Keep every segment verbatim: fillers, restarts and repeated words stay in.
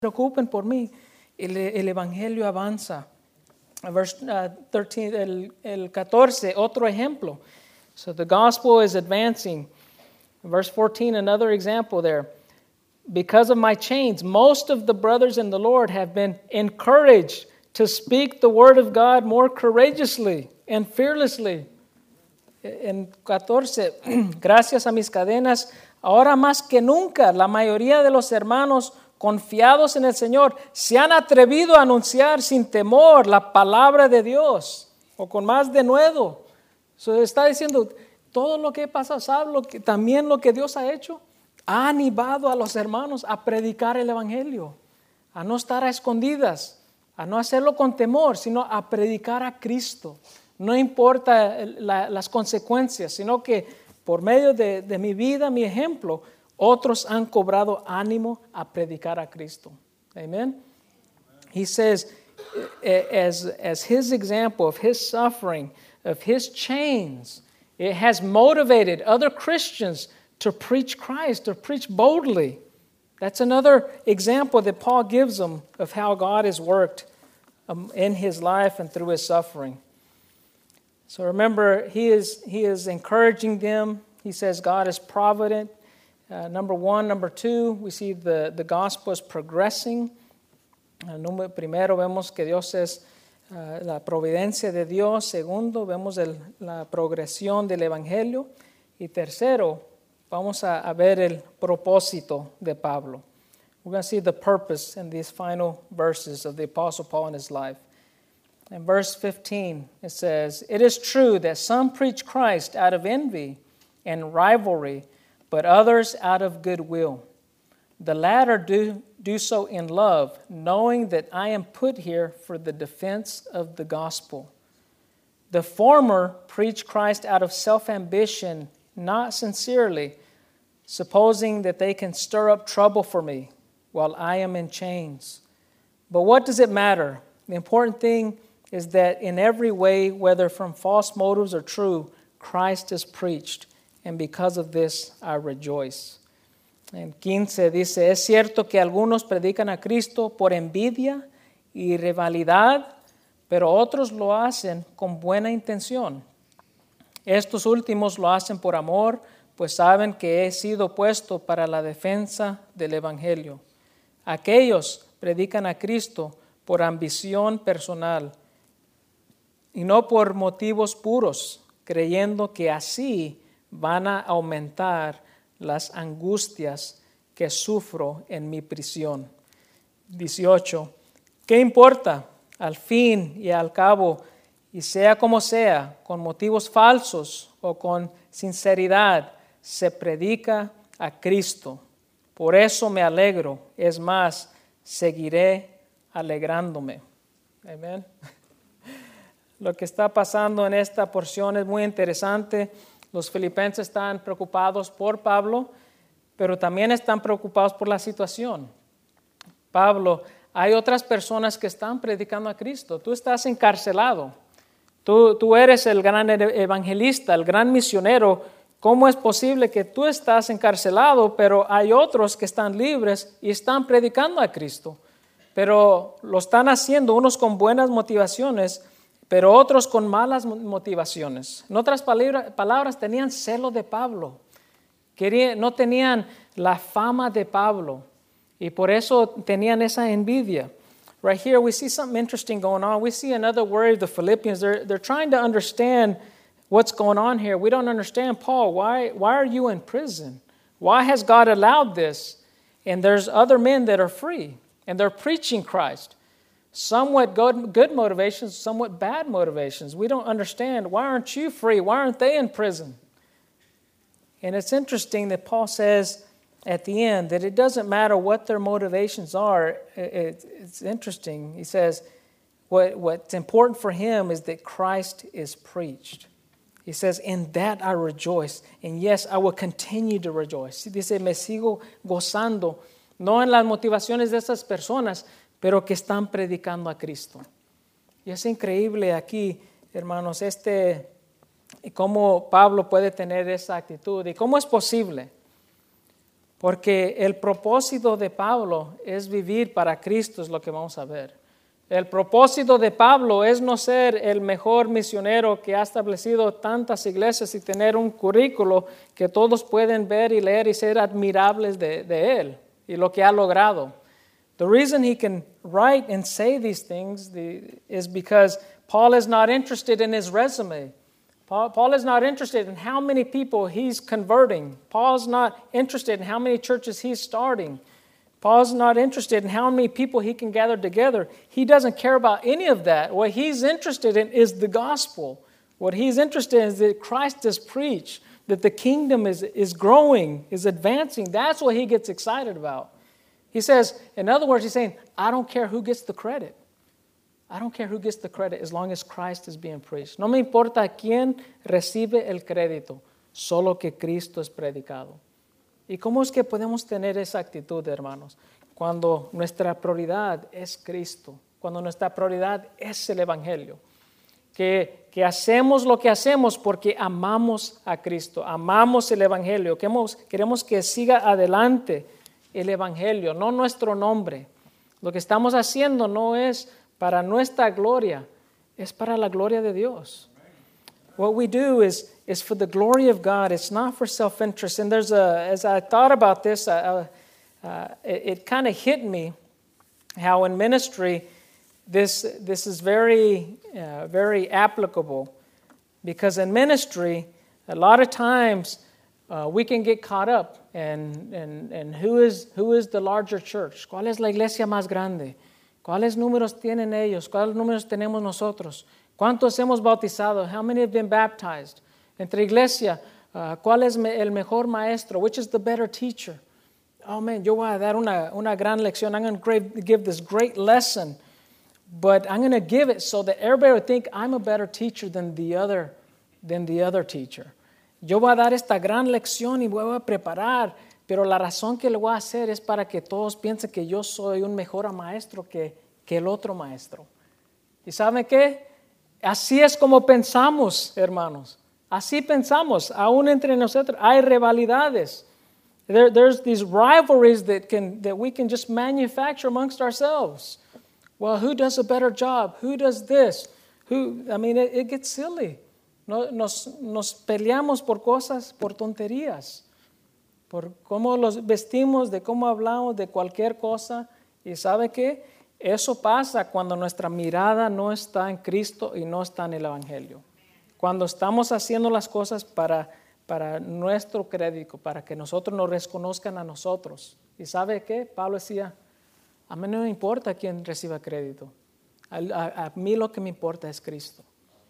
preocupen por mí. El, el evangelio avanza. Verse uh, thirteen, el, el catorce, otro ejemplo. So the gospel is advancing. Verse fourteen, another example there. Because of my chains, most of the brothers in the Lord have been encouraged to speak the word of God more courageously and fearlessly. En catorce, gracias a mis cadenas, ahora más que nunca, la mayoría de los hermanos confiados en el Señor se han atrevido a anunciar sin temor la palabra de Dios, o con más denuedo. So, está diciendo, todo lo que pasa, ¿sabe? Lo que, también lo que Dios ha hecho, ha animado a los hermanos a predicar el evangelio, a no estar a escondidas, a no hacerlo con temor, sino a predicar a Cristo. No importa la, las consecuencias, sino que por medio de, de mi vida, mi ejemplo, otros han cobrado ánimo a predicar a Cristo. Amen. He says, as, as his example of his suffering, of his chains, it has motivated other Christians to preach Christ, to preach boldly. That's another example that Paul gives them of how God has worked um, in his life and through his suffering. So remember, he is, he is encouraging them. He says God is provident. Uh, number one. Number two, we see the, the gospel is progressing. Uh, número, primero, vemos que Dios es uh, la providencia de Dios. Segundo, vemos el, la progresión del evangelio. Y tercero, vamos a, a ver el propósito de Pablo. We're going to see the purpose in these final verses of the Apostle Paul in his life. In verse fifteen, it says, "It is true that some preach Christ out of envy and rivalry, but others out of goodwill. The latter do, do so in love, knowing that I am put here for the defense of the gospel. The former preach Christ out of self-ambition, not sincerely, supposing that they can stir up trouble for me while I am in chains. But what does it matter? The important thing is that in every way, whether from false motives or true, Christ is preached. And because of this, I rejoice." En quince dice, "Es cierto que algunos predican a Cristo por envidia y rivalidad, pero otros lo hacen con buena intención. Estos últimos lo hacen por amor, pues saben que he sido puesto para la defensa del evangelio. Aquellos predican a Cristo por ambición personal y no por motivos puros, creyendo que así van a aumentar las angustias que sufro en mi prisión." dieciocho. ¿Qué importa? Al fin y al cabo, y sea como sea, con motivos falsos o con sinceridad, se predica a Cristo. Por eso me alegro. Es más, seguiré alegrándome. Amén. Lo que está pasando en esta porción es muy interesante. Los filipenses están preocupados por Pablo, pero también están preocupados por la situación. Pablo, hay otras personas que están predicando a Cristo. Tú estás encarcelado. Tú, tú eres el gran evangelista, el gran misionero. ¿Cómo es posible que tú estás encarcelado, pero hay otros que están libres y están predicando a Cristo? Pero lo están haciendo unos con buenas motivaciones, pero otros con malas motivaciones. En otras palabras, tenían celo de Pablo. Querían, no tenían la fama de Pablo. Y por eso tenían esa envidia. Right here, we see something interesting going on. We see another worry of the Philippians. They're, they're trying to understand what's going on here. We don't understand, Paul, why, why are you in prison? Why has God allowed this? And there's other men that are free, and they're preaching Christ. Somewhat good, good motivations, somewhat bad motivations. We don't understand. Why aren't you free? Why aren't they in prison? And it's interesting that Paul says at the end that it doesn't matter what their motivations are. It, it's interesting. He says what, what's important for him is that Christ is preached. He says, "In that I rejoice. And yes, I will continue to rejoice." Dice, me sigo gozando, no en las motivaciones de esas personas, pero que están predicando a Cristo. Y es increíble aquí, hermanos, este, cómo Pablo puede tener esa actitud y cómo es posible. Porque el propósito de Pablo es vivir para Cristo, es lo que vamos a ver. El propósito de Pablo es no ser el mejor misionero que ha establecido tantas iglesias y tener un currículo que todos pueden ver y leer y ser admirables de, de él y lo que ha logrado. The reason he can write and say these things the, is because Paul is not interested in his resume. Paul, Paul is not interested in how many people he's converting. Paul's not interested in how many churches he's starting. Paul's not interested in how many people he can gather together. He doesn't care about any of that. What he's interested in is the gospel. What he's interested in is that Christ is preached, that the kingdom is, is growing, is advancing. That's what he gets excited about. He says, in other words, he's saying, I don't care who gets the credit. I don't care who gets the credit as long as Christ is being preached. No me importa quién recibe el crédito, solo que Cristo es predicado. ¿Y cómo es que podemos tener esa actitud, hermanos? Cuando nuestra prioridad es Cristo, cuando nuestra prioridad es el Evangelio. Que, que hacemos lo que hacemos porque amamos a Cristo, amamos el Evangelio, queremos, queremos que siga adelante el Evangelio, no nuestro nombre. Lo que estamos haciendo no es para nuestra gloria, es para la gloria de Dios. What we do is, is for the glory of God. It's not for self-interest. And there's a, as I thought about this, uh, uh, it, it kind of hit me how in ministry this, this is very, uh, very applicable. Because in ministry, a lot of times uh, we can get caught up in, in, in who is, who is the larger church. ¿Cuál es la iglesia más grande? ¿Cuáles números tienen ellos? ¿Cuáles números tenemos nosotros? ¿Cuántos hemos bautizado? How many have been baptized? Entre iglesia, uh, ¿cuál es me, el mejor maestro? Which is the better teacher? Oh man, yo voy a dar una, una gran lección. I'm going to give this great lesson, but I'm going to give it so that everybody will think I'm a better teacher than the other, than the other teacher. Yo voy a dar esta gran lección y voy a preparar, pero la razón que lo voy a hacer es para que todos piensen que yo soy un mejor maestro que, que el otro maestro. ¿Y saben qué? Así es como pensamos, hermanos. Así pensamos, aún entre nosotros. Hay rivalidades. There, there's these rivalries that, can, that we can just manufacture amongst ourselves. Well, who does a better job? Who does this? Who? I mean, it, it gets silly. No, nos, nos peleamos por cosas, por tonterías. Por cómo los vestimos, de cómo hablamos, de cualquier cosa. ¿Y sabe qué? Eso pasa cuando nuestra mirada no está en Cristo y no está en el Evangelio. Cuando estamos haciendo las cosas para, para nuestro crédito, para que nosotros nos reconozcan a nosotros. ¿Y sabe qué? Pablo decía, a mí no me importa quién reciba crédito. A, a, a mí lo que me importa es Cristo.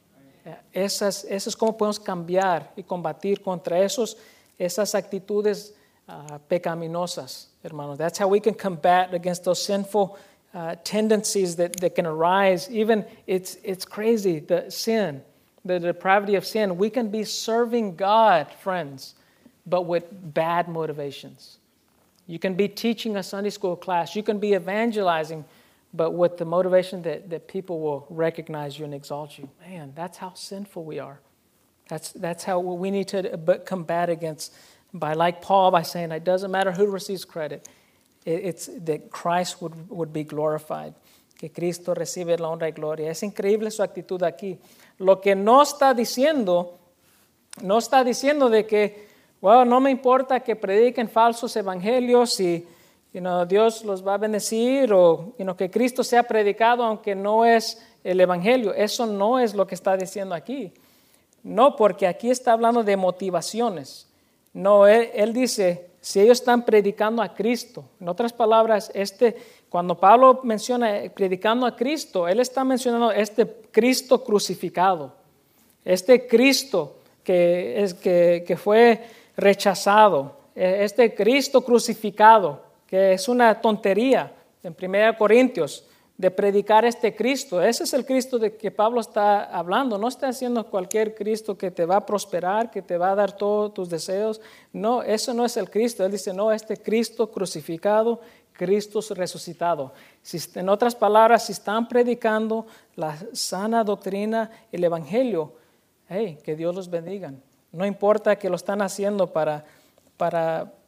Esas, eso es como podemos cambiar y combatir contra esos esas actitudes uh, pecaminosas, hermanos. That's how we can combat against those sinful uh, tendencies that, that can arise. Even it's it's crazy, the sin, the depravity of sin. We can be serving God, friends, but with bad motivations. You can be teaching a Sunday school class. You can be evangelizing, but with the motivation that, that people will recognize you and exalt you. Man, that's how sinful we are. That's that's how we need to combat against, by like Paul, by saying it doesn't matter who receives credit. It's that Christ would, would be glorified. Que Cristo recibe la honra y gloria. Es increíble su actitud aquí. Lo que no está diciendo, no está diciendo de que, well, no me importa que prediquen falsos evangelios y you know, Dios los va a bendecir o you know, que Cristo sea predicado aunque no es el evangelio. Eso no es lo que está diciendo aquí. No, porque aquí está hablando de motivaciones. No, él, él dice, si ellos están predicando a Cristo. En otras palabras, este, cuando Pablo menciona predicando a Cristo, él está mencionando este Cristo crucificado. Este Cristo que, es, que, que fue rechazado. Este Cristo crucificado, que es una tontería en primera Corintios. De predicar este Cristo. Ese es el Cristo de que Pablo está hablando. No está haciendo cualquier Cristo que te va a prosperar, que te va a dar todos tus deseos. No, eso no es el Cristo. Él dice, no, este Cristo crucificado, Cristo resucitado. Si, en otras palabras, si están predicando la sana doctrina, el Evangelio, hey, que Dios los bendiga. No importa que lo están haciendo para, para,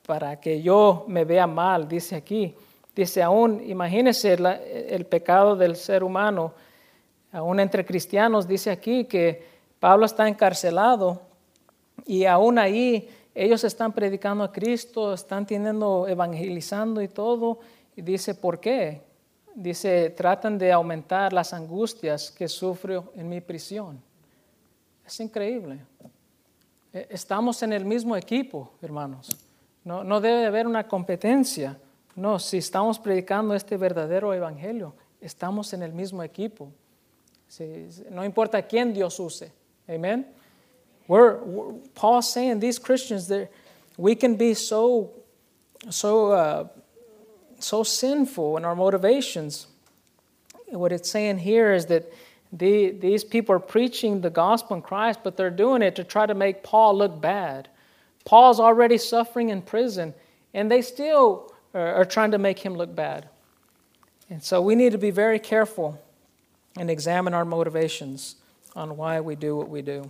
para que yo me vea mal, dice aquí. Dice aún, imagínense la, el pecado del ser humano, aún entre cristianos, dice aquí que Pablo está encarcelado y aún ahí ellos están predicando a Cristo, están teniendo, evangelizando y todo. Y dice, ¿por qué? Dice, tratan de aumentar las angustias que sufro en mi prisión. Es increíble. Estamos en el mismo equipo, hermanos. No, no debe haber una competencia. No, si estamos predicando este verdadero evangelio, estamos en el mismo equipo. Sí, no importa quién Dios use. Amen. We're, we're Paul's saying these Christians that we can be so so uh, so sinful in our motivations. What it's saying here is that the, these people are preaching the gospel in Christ, but they're doing it to try to make Paul look bad. Paul's already suffering in prison, and they still are, are trying to make him look bad. And so we need to be very careful and examine our motivations on why we do what we do.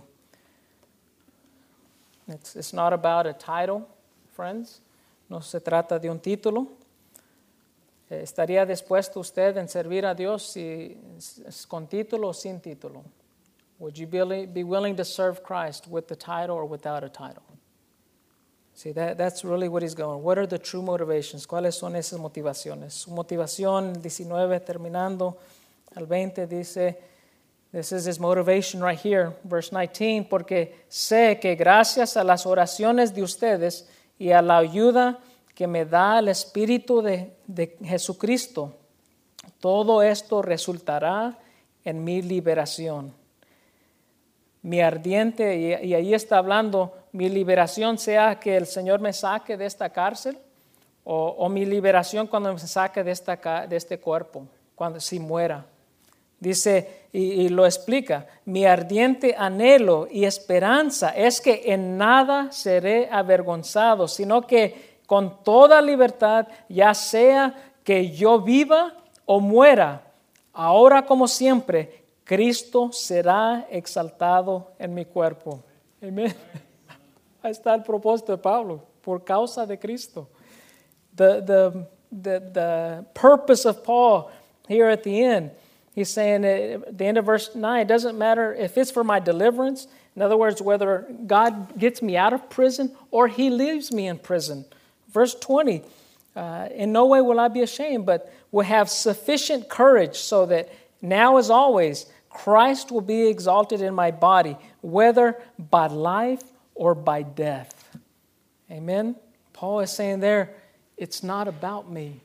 It's, it's not about a title, friends. No se trata de un título. ¿Estaría dispuesto usted en servir a Dios si, con título o sin título? Would you be, be willing to serve Christ with the title or without a title? See, that, that's really what he's going. What are the true motivations? ¿Cuáles son esas motivaciones? Su motivación, diecinueve, terminando al veinte, dice, this is his motivation right here, verse nineteen, porque sé que gracias a las oraciones de ustedes y a la ayuda que me da el Espíritu de, de Jesucristo, todo esto resultará en mi liberación. Mi ardiente, y, y ahí está hablando, mi liberación sea que el Señor me saque de esta cárcel, o, o mi liberación cuando me saque de, esta, de este cuerpo, cuando si muera. Dice, y, y lo explica, mi ardiente anhelo y esperanza es que en nada seré avergonzado, sino que con toda libertad, ya sea que yo viva o muera, ahora como siempre, Cristo será exaltado en mi cuerpo. Amén. Ahí está el propósito de Pablo, por causa de Cristo. The, the, the, the purpose of Paul here at the end, he's saying at the end of verse nine, it doesn't matter if it's for my deliverance. In other words, whether God gets me out of prison or he leaves me in prison. Verse twenty, uh, in no way will I be ashamed, but will have sufficient courage so that now as always, Christ will be exalted in my body, whether by life or by death. Amen? Paul is saying there, it's not about me.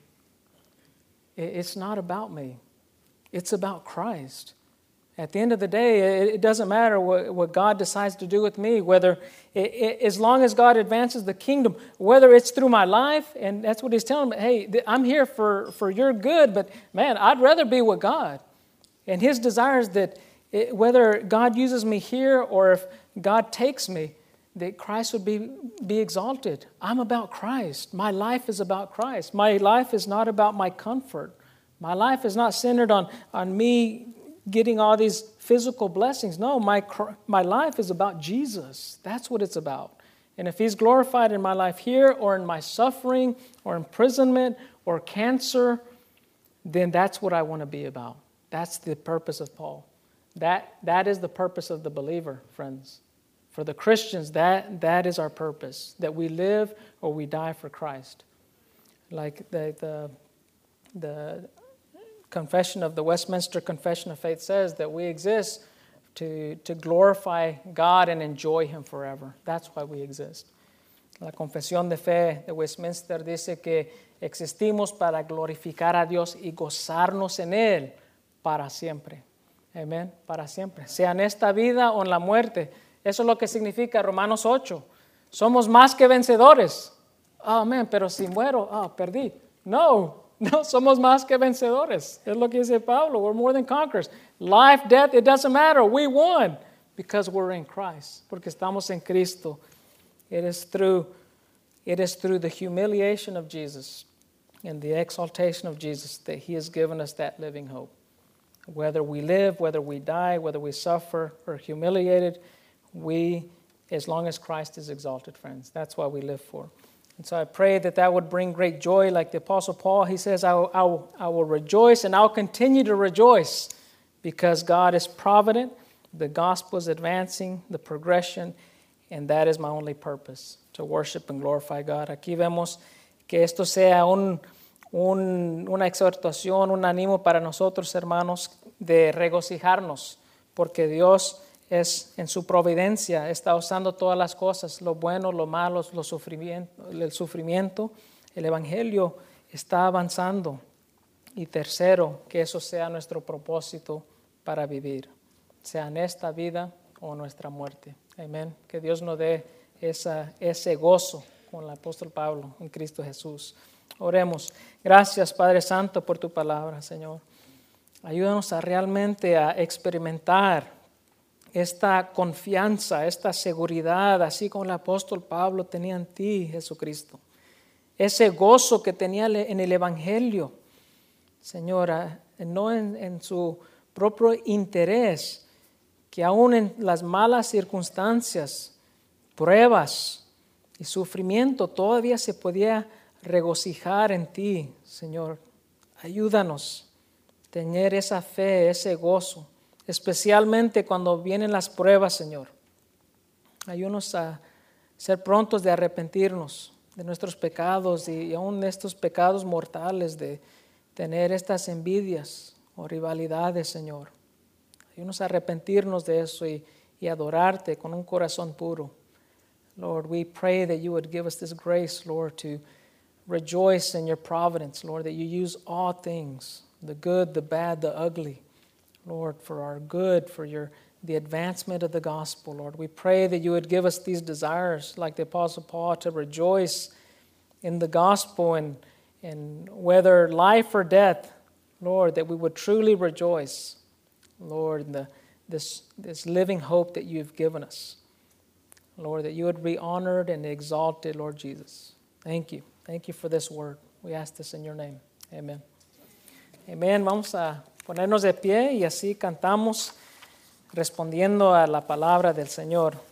It's not about me. It's about Christ. At the end of the day, it doesn't matter what, what God decides to do with me, whether, it, it, as long as God advances the kingdom, whether it's through my life, and that's what he's telling me, hey, I'm here for, for your good, but man, I'd rather be with God. And his desire is that it, whether God uses me here or if God takes me, that Christ would be, be exalted. I'm about Christ. My life is about Christ. My life is not about my comfort. My life is not centered on, on me getting all these physical blessings. No, my, my life is about Jesus. That's what it's about. And if he's glorified in my life here or in my suffering or imprisonment or cancer, then that's what I want to be about. That's the purpose of Paul. That, that is the purpose of the believer, friends. For the Christians, that, that is our purpose, that we live or we die for Christ. Like the, the, the Confession of the Westminster Confession of Faith says that we exist to, to glorify God and enjoy him forever. That's why we exist. La Confesión de Fe de Westminster dice que existimos para glorificar a Dios y gozarnos en él para siempre. Amén, para siempre. Sea en esta vida o en la muerte. Eso es lo que significa Romanos ocho. Somos más que vencedores. Oh, man, pero si muero, oh, perdí. No, no, somos más que vencedores. Es lo que dice Pablo. We're more than conquerors. Life, death, it doesn't matter. We won because we're in Christ. Porque estamos en Cristo. It is through, it is through the humiliation of Jesus and the exaltation of Jesus that he has given us that living hope. Whether we live, whether we die, whether we suffer or humiliated, we, as long as Christ is exalted, friends, that's what we live for. And so I pray that that would bring great joy, like the Apostle Paul, he says, I will, I will, I will rejoice and I'll continue to rejoice because God is provident, the gospel is advancing, the progression, and that is my only purpose, to worship and glorify God. Aquí vemos que esto sea un, un, una exhortación, un ánimo para nosotros, hermanos, de regocijarnos, porque Dios es en su providencia, está usando todas las cosas, lo bueno, lo malo, lo sufrimiento, el sufrimiento. El Evangelio está avanzando. Y tercero, que eso sea nuestro propósito para vivir, sea en esta vida o nuestra muerte. Amén. Que Dios nos dé esa, ese gozo con el apóstol Pablo en Cristo Jesús. Oremos. Gracias, Padre Santo, por tu palabra, Señor. Ayúdanos a realmente a experimentar esta confianza, esta seguridad, así como el apóstol Pablo tenía en ti, Jesucristo. Ese gozo que tenía en el Evangelio, Señora, no en, en su propio interés, que aún en las malas circunstancias, pruebas y sufrimiento, todavía se podía regocijar en ti, Señor. Ayúdanos a tener esa fe, ese gozo, especialmente cuando vienen las pruebas, Señor. Ayúdanos a ser prontos de arrepentirnos de nuestros pecados y aún de estos pecados mortales, de tener estas envidias o rivalidades, Señor. Ayúdanos a arrepentirnos de eso y, y adorarte con un corazón puro. Lord, we pray that you would give us this grace, Lord, to rejoice in your providence, Lord, that you use all things, the good, the bad, the ugly, Lord, for our good, for your the advancement of the gospel, Lord. We pray that you would give us these desires, like the Apostle Paul, to rejoice in the gospel and, and whether life or death, Lord, that we would truly rejoice, Lord, in the, this, this living hope that you've given us. Lord, that you would be honored and exalted, Lord Jesus. Thank you. Thank you for this word. We ask this in your name. Amen. Amen. Vamos a ponernos de pie y así cantamos respondiendo a la palabra del Señor.